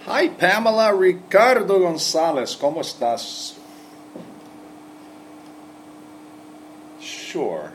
Hi, Pamela. Ricardo Gonzalez, ¿cómo estás? Sure.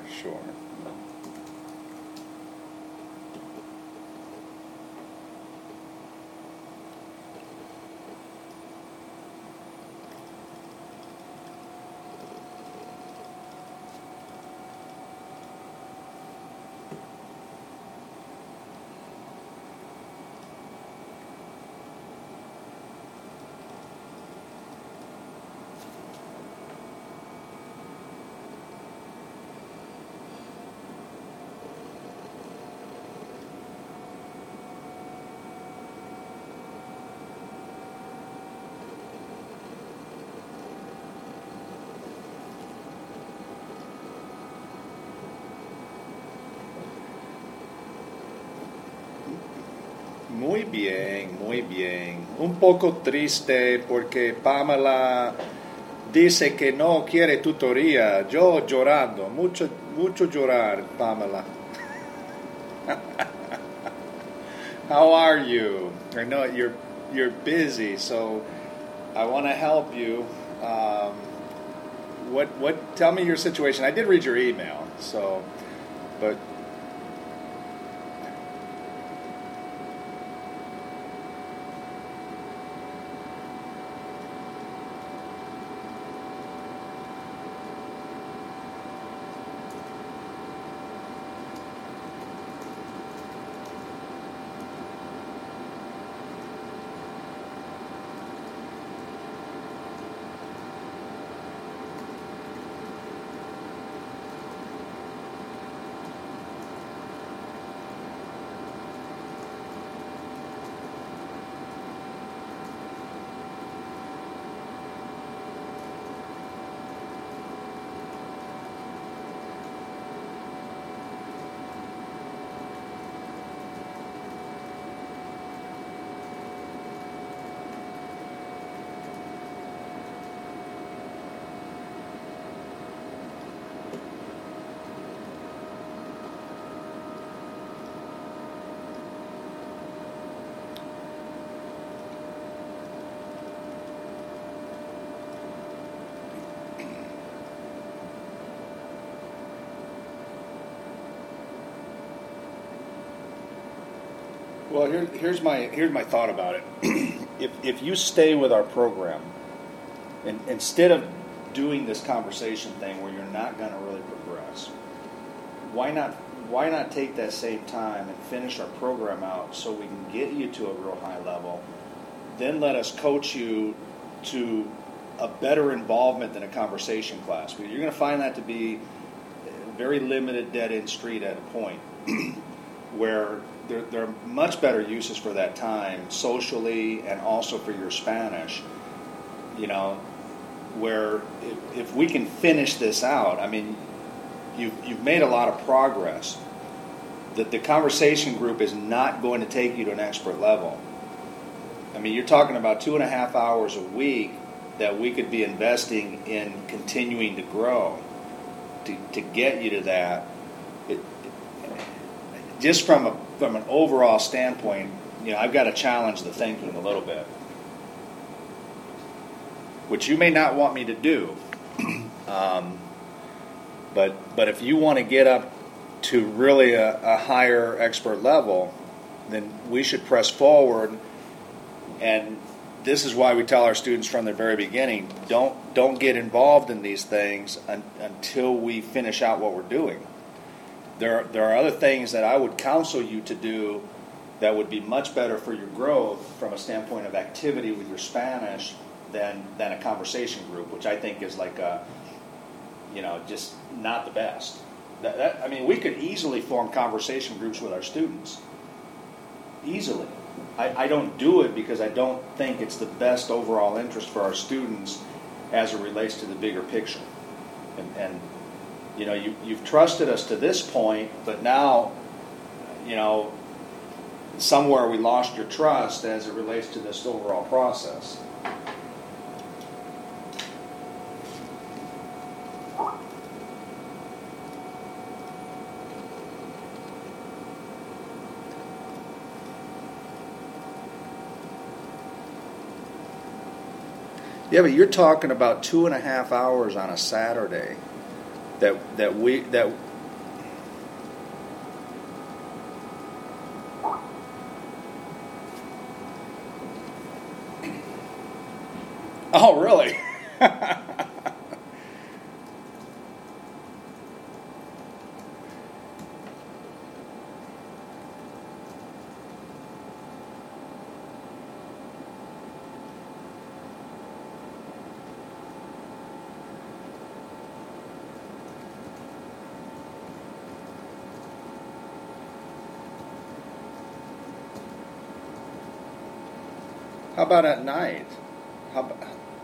Muy bien. Un poco triste porque Pamela dice que no quiere tutoría. Yo llorando, mucho llorar, Pamela. How are you? I know you're busy, so I want to help you. What? Tell me your situation. I did read your email, so, but well, here's my thought about it. If you stay with our program, and instead of doing this conversation thing where you're not going to really progress, why not take that same time and finish our program out so we can get you to a real high level? Then let us coach you to a better involvement than a conversation class. You're going to find that to be a very limited dead-end street at a point where there are much better uses for that time socially and also for your Spanish. Where if we can finish this out, I mean, you've made a lot of progress. The conversation group is not going to take you to an expert level. I mean, you're talking about 2.5 hours a week that we could be investing in continuing to grow to get you to that. Just from an overall standpoint, I've got to challenge the thinking a little bit, which you may not want me to do. But if you want to get up to really a higher expert level, then we should press forward. And this is why we tell our students from the very beginning, don't get involved in these things until we finish out what we're doing. There are other things that I would counsel you to do that would be much better for your growth from a standpoint of activity with your Spanish than a conversation group, which I think is like just not the best. I mean, we could easily form conversation groups with our students. Easily. I don't do it because I don't think it's the best overall interest for our students as it relates to the bigger picture. And you've trusted us to this point, but now, somewhere we lost your trust as it relates to this overall process. Yeah, but you're talking about 2.5 hours on a Saturday. That. Oh, really? How about at night? How about,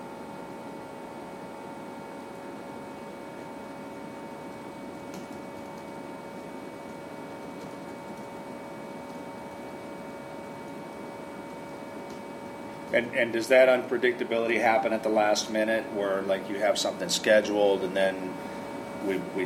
and does that unpredictability happen at the last minute, where like you have something scheduled and then we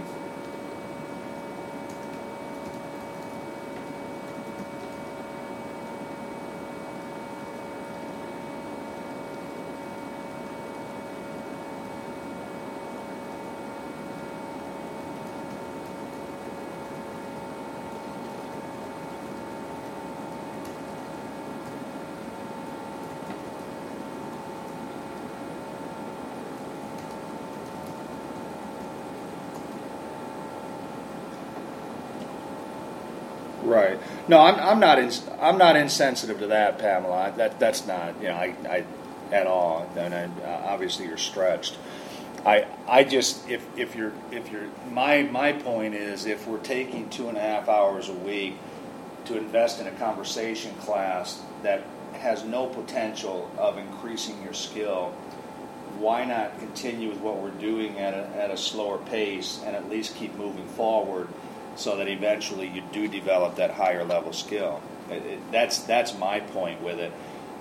Right. No, I'm not insensitive to that, Pamela. That's not, I at all. And obviously you're stretched. I just, if you're my point is, if we're taking 2.5 hours a week to invest in a conversation class that has no potential of increasing your skill, why not continue with what we're doing at a slower pace and at least keep moving forward, so that eventually you do develop that higher level skill? That's my point with it.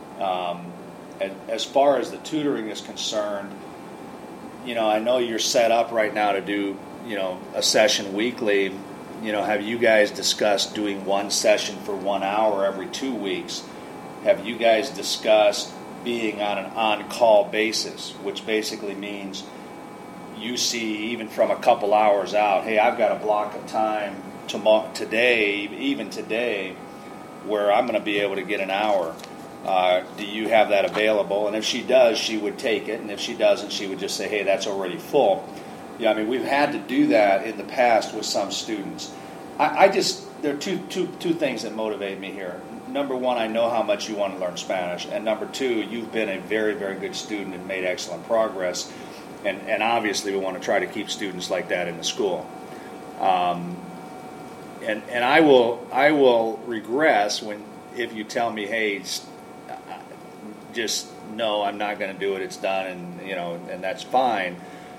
As far as the tutoring is concerned, I know you're set up right now to do, a session weekly. Have you guys discussed doing one session for 1 hour every 2 weeks? Have you guys discussed being on an on-call basis, which basically means you see, even from a couple hours out, hey, I've got a block of time today, where I'm going to be able to get an hour. Do you have that available? And if she does, she would take it. And if she doesn't, she would just say, hey, that's already full. Yeah, I mean, we've had to do that in the past with some students. There are two things that motivate me here. Number one, I know how much you want to learn Spanish. And number two, you've been a very, very good student and made excellent progress. And obviously we want to try to keep students like that in the school. And I will regress if you tell me, hey, just no, I'm not going to do it. It's done, and that's fine.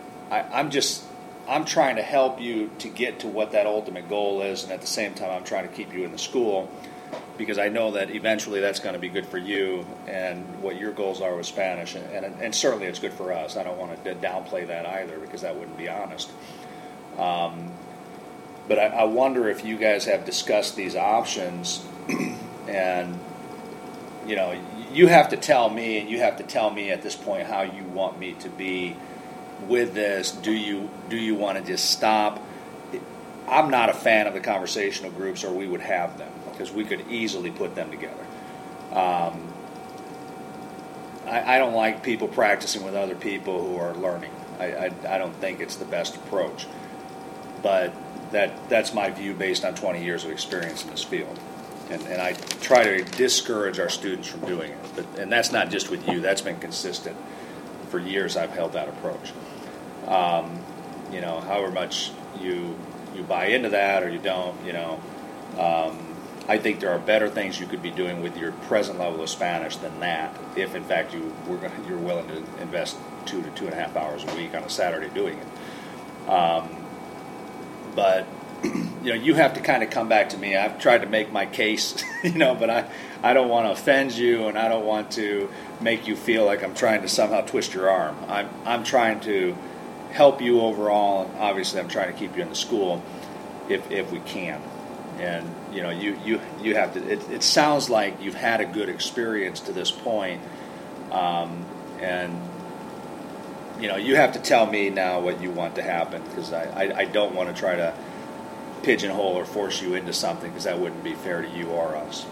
I'm trying to help you to get to what that ultimate goal is, and at the same time, I'm trying to keep you in the school, because I know that eventually that's going to be good for you and what your goals are with Spanish, and certainly it's good for us. I don't want to downplay that either, because that wouldn't be honest. But I wonder if you guys have discussed these options, and you have to tell me, and you have to tell me at this point how you want me to be with this. Do you want to just stop? I'm not a fan of the conversational groups, or we would have them, because we could easily put them together. I don't like people practicing with other people who are learning. I don't think it's the best approach. But that's my view based on 20 years of experience in this field. And I try to discourage our students from doing it. And that's not just with you. That's been consistent. For years I've held that approach. However much you buy into that or you don't, I think there are better things you could be doing with your present level of Spanish than that, if in fact you're willing to invest 2 to 2.5 hours a week on a Saturday doing it. But you have to kind of come back to me. I've tried to make my case, but I don't want to offend you, and I don't want to make you feel like I'm trying to somehow twist your arm. I'm trying to help you overall, and obviously I'm trying to keep you in the school if we can. And you have to. It sounds like you've had a good experience to this point, and you have to tell me now what you want to happen, because I don't want to try to pigeonhole or force you into something, because that wouldn't be fair to you or us.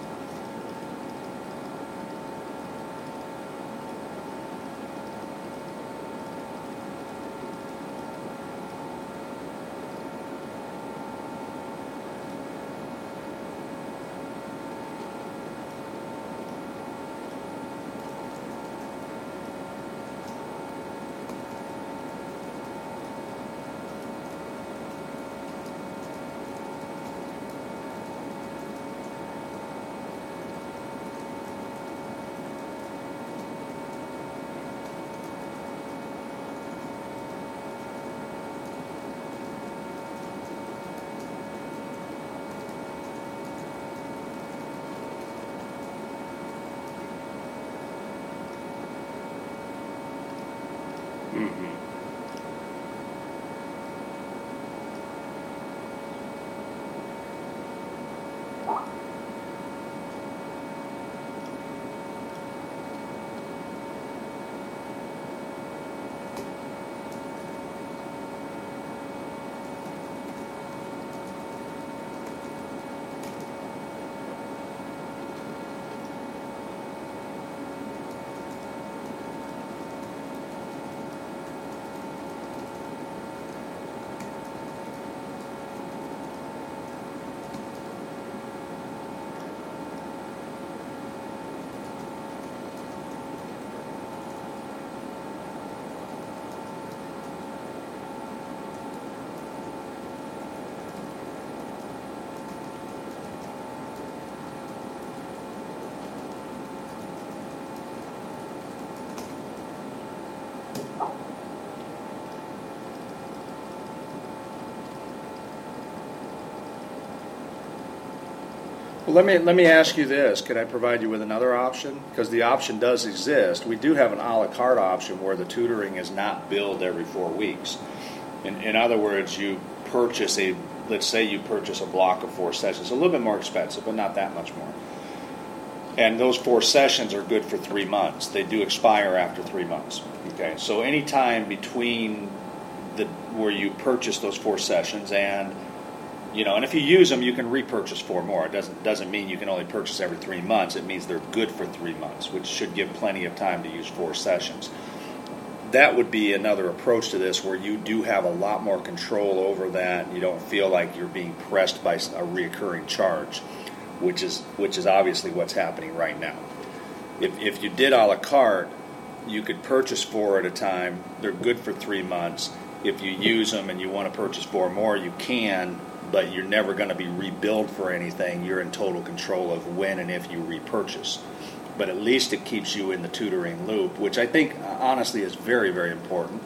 Well, let me ask you this. Could I provide you with another option? Because the option does exist. We do have an a la carte option where the tutoring is not billed every 4 weeks. In other words, let's say you purchase a block of 4 sessions. A little bit more expensive, but not that much more. And those 4 sessions are good for 3 months. They do expire after 3 months. Okay, so any time between where you purchase those 4 sessions and if you use them, you can repurchase 4 more. It doesn't mean you can only purchase every 3 months. It means they're good for 3 months, which should give plenty of time to use 4 sessions. That would be another approach to this, where you do have a lot more control over that. You don't feel like you're being pressed by a reoccurring charge, which is obviously what's happening right now. If you did a la carte, you could purchase 4 at a time. They're good for 3 months. If you use them and you want to purchase 4 more, you can, but you're never going to be rebilled for anything. You're in total control of when and if you repurchase. But at least it keeps you in the tutoring loop, which I think honestly is very, very important.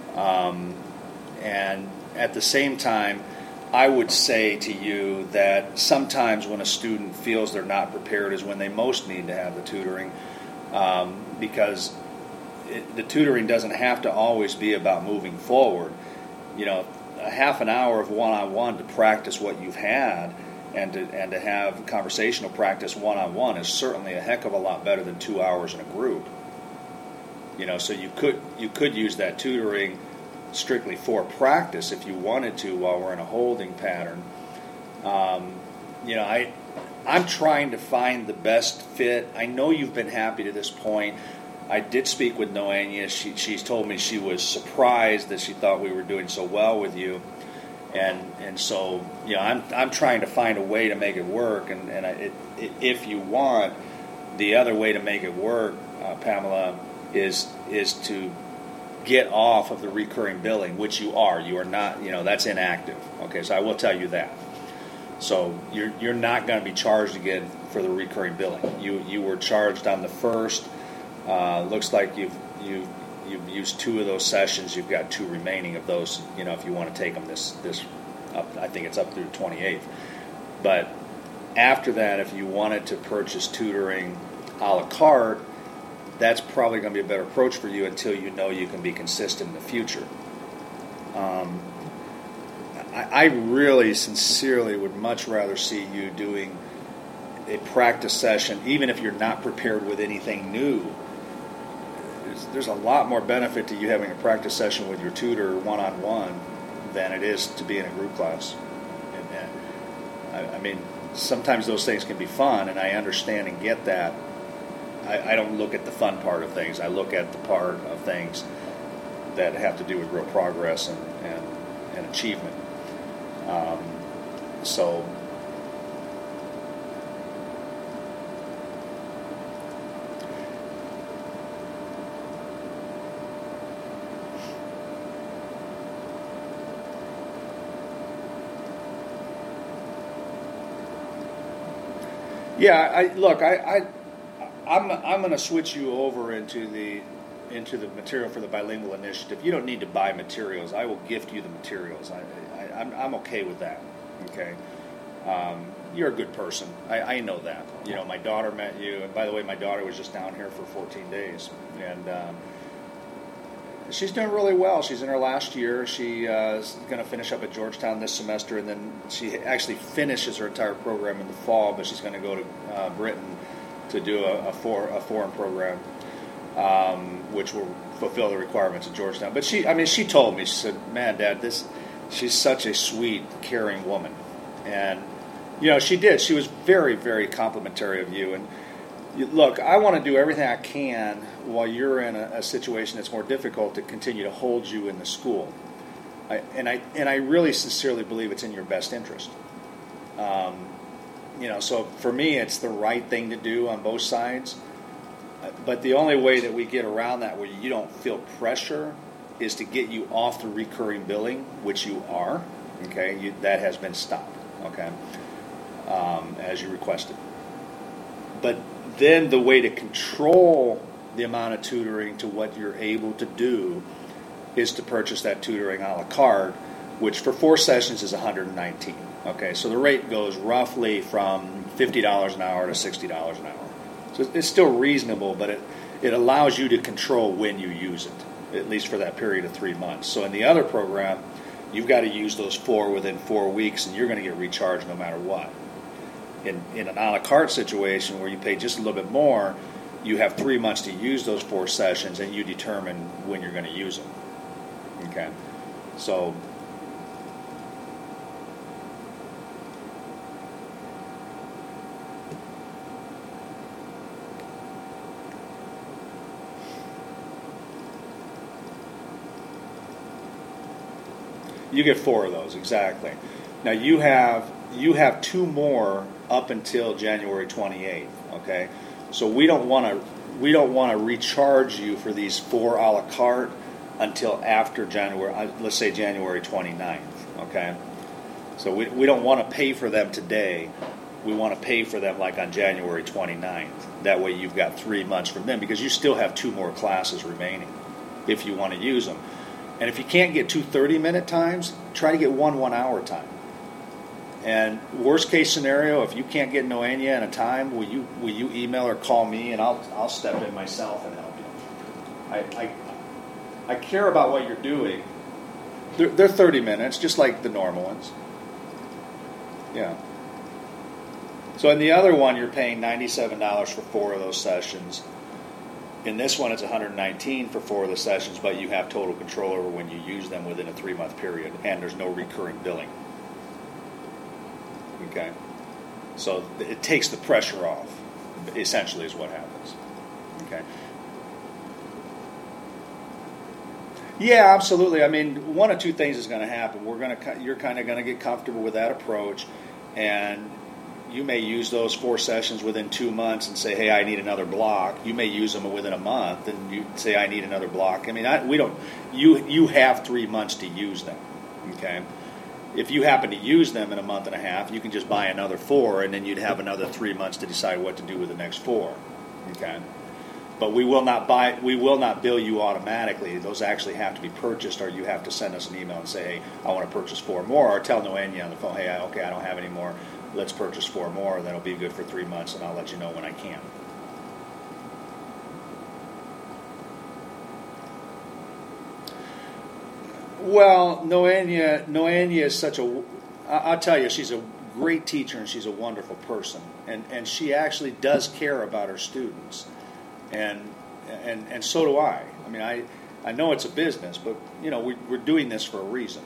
And at the same time, I would say to you that sometimes when a student feels they're not prepared is when they most need to have the tutoring, because the tutoring doesn't have to always be about moving forward. A half an hour of one-on-one to practice what you've had and to have conversational practice one-on-one is certainly a heck of a lot better than 2 hours in a group. So you could use that tutoring strictly for practice if you wanted to while we're in a holding pattern. I'm trying to find the best fit. I know you've been happy to this point. I did speak with Noania. She's told me she was surprised that she thought we were doing so well with you, and so I'm trying to find a way to make it work. And if you want, the other way to make it work, Pamela, is to get off of the recurring billing, which you are. You are not. That's inactive. Okay, so I will tell you that. So you're not going to be charged again for the recurring billing. You were charged on the first. Looks like you've used 2 of those sessions. You've got 2 remaining of those. If you want to take them this up, I think it's up through the 28th. But after that, if you wanted to purchase tutoring a la carte, that's probably going to be a better approach for you until you know you can be consistent in the future. I really sincerely would much rather see you doing a practice session, even if you're not prepared with anything new. there's a lot more benefit to you having a practice session with your tutor one-on-one than it is to be in a group class. I mean, sometimes those things can be fun, and I understand and get that. I don't look at the fun part of things. I look at the part of things that have to do with real progress and achievement. So yeah, I'm going to switch you over into the material for the bilingual initiative. You don't need to buy materials. I will gift you the materials. I'm okay with that. Okay, you're a good person. I know that. You know, my daughter met you, and by the way, my daughter was just down here for 14 days, and she's doing really well. She's in her last year. She is going to finish up at Georgetown this semester, and then she actually finishes her entire program in the fall. But she's going to go to Britain to do a foreign program, which will fulfill the requirements of Georgetown. But she told me, she said, "Man, Dad, she's such a sweet, caring woman," and you know, she did. She was very, very complimentary of you. And look, I want to do everything I can while you're in a situation that's more difficult to continue to hold you in the school. I really sincerely believe it's in your best interest. You know, so for me, it's the right thing to do on both sides. But the only way that we get around that, where you don't feel pressure, is to get you off the recurring billing, which you are. Okay, that has been stopped. Okay, as you requested. But then the way to control the amount of tutoring to what you're able to do is to purchase that tutoring a la carte, which for 4 sessions is $119. Okay, so the rate goes roughly from $50 an hour to $60 an hour. So it's still reasonable, but it allows you to control when you use it, at least for that period of 3 months. So in the other program, you've got to use those 4 within 4 weeks, and you're going to get recharged no matter what. In an a la carte situation where you pay just a little bit more, you have 3 months to use those 4 sessions, and you determine when you're going to use them. Okay, so you get 4 of those exactly. Now you have 2 more up until January 28th. Okay, so we don't want to recharge you for these 4 a la carte until after January. Let's say January 29th. Okay, so we don't want to pay for them today. We want to pay for them like on January 29th. That way you've got 3 months from them, because you still have 2 more classes remaining if you want to use them. And if you can't get 2 30-minute times, try to get 1 1-hour time. And worst case scenario, if you can't get Noanya in a time, will you email or call me, and I'll step in myself and help you. I care about what you're doing. They're 30 minutes, just like the normal ones. Yeah. So in the other one, you're paying $97 for 4 of those sessions. In this one, it's $119 for 4 of the sessions, but you have total control over when you use them within a 3-month period, and there's no recurring billing. Okay, so it takes the pressure off, essentially, is what happens. Okay. Yeah, absolutely. I mean, one of 2 things is going to happen. You're kind of going to get comfortable with that approach, and you may use those 4 sessions within 2 months and say, "Hey, I need another block." You may use them within a month, and you say, "I need another block." I mean, we don't. You have 3 months to use them. Okay. If you happen to use them in a month and a half, you can just buy another 4, and then you'd have another 3 months to decide what to do with the next 4. Okay. But we will not bill you automatically. Those actually have to be purchased, or you have to send us an email and say, "Hey, I want to purchase 4 more," or tell Noanya on the phone, "Hey, okay, I don't have any more. Let's purchase 4 more. That'll be good for 3 months, and I'll let you know when I can." Well, Noanya is such a. I'll tell you, she's a great teacher, and she's a wonderful person, and she actually does care about her students, and and so do I. I mean, I know it's a business, but we're doing this for a reason,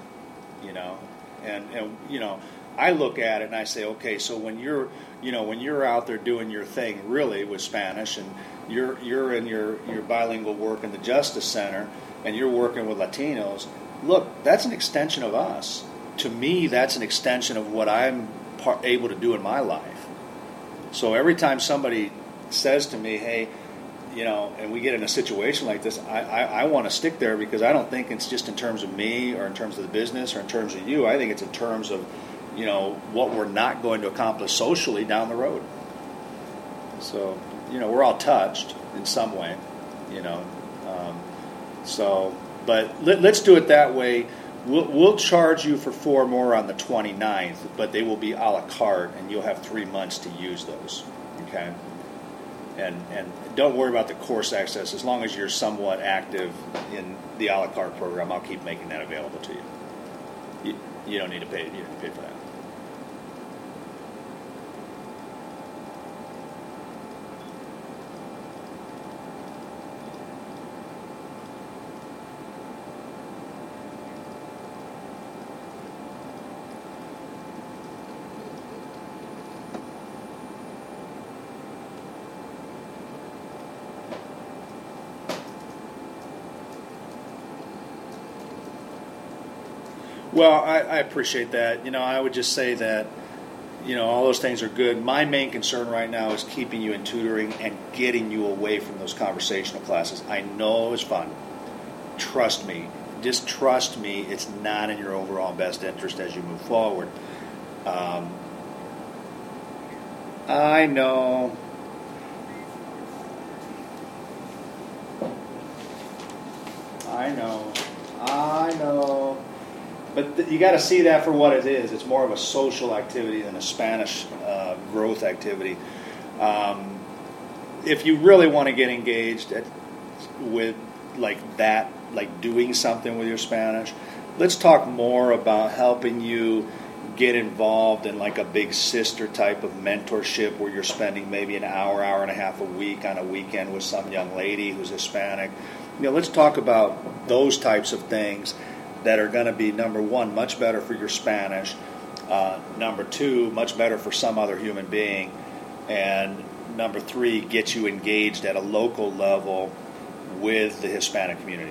and I look at it and I say, okay, so when you're out there doing your thing really with Spanish, and you're in your bilingual work in the Justice Center, and you're working with Latinos, look, that's an extension of us. To me, that's an extension of what I'm able to do in my life. So every time somebody says to me, hey, and we get in a situation like this, I want to stick there, because I don't think it's just in terms of me or in terms of the business or in terms of you. I think it's in terms of, what we're not going to accomplish socially down the road. So, we're all touched in some way, but let's do it that way. We'll charge you for 4 more on the 29th, but they will be a la carte, and you'll have 3 months to use those, okay? And don't worry about the course access. As long as you're somewhat active in the a la carte program, I'll keep making that available to you. You don't need to pay. You don't need to pay for that. Well, I appreciate that. I would just say that, all those things are good. My main concern right now is keeping you in tutoring and getting you away from those conversational classes. I know it's fun. Trust me. Just trust me. It's not in your overall best interest as you move forward. I know. I know. But you got to see that for what it is. It's more of a social activity than a Spanish growth activity. If you really want to get engaged with like that, like doing something with your Spanish, let's talk more about helping you get involved in like a big sister type of mentorship where you're spending maybe an hour, hour and a half a week on a weekend with some young lady who's Hispanic. Let's talk about those types of things that are going to be, number one, much better for your Spanish, number two, much better for some other human being, and number three, get you engaged at a local level with the Hispanic community.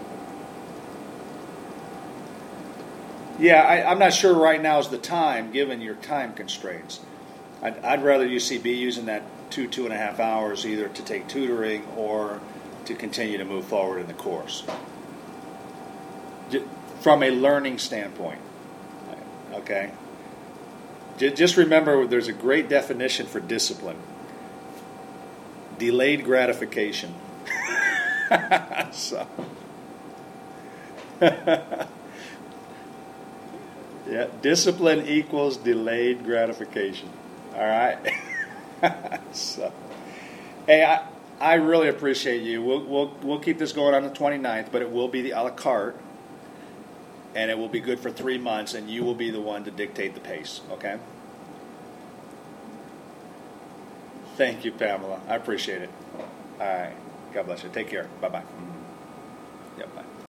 Yeah, I'm not sure right now is the time, given your time constraints. I'd rather you be using that 2.5 hours either to take tutoring or to continue to move forward in the course. From a learning standpoint, okay? Just remember there's a great definition for discipline. Delayed gratification. So, yeah, discipline equals delayed gratification. All right? So, hey, I really appreciate you. We'll keep this going on the 29th, but it will be the a la carte. And it will be good for 3 months, and you will be the one to dictate the pace, okay? Thank you, Pamela. I appreciate it. All right. God bless you. Take care. Bye-bye.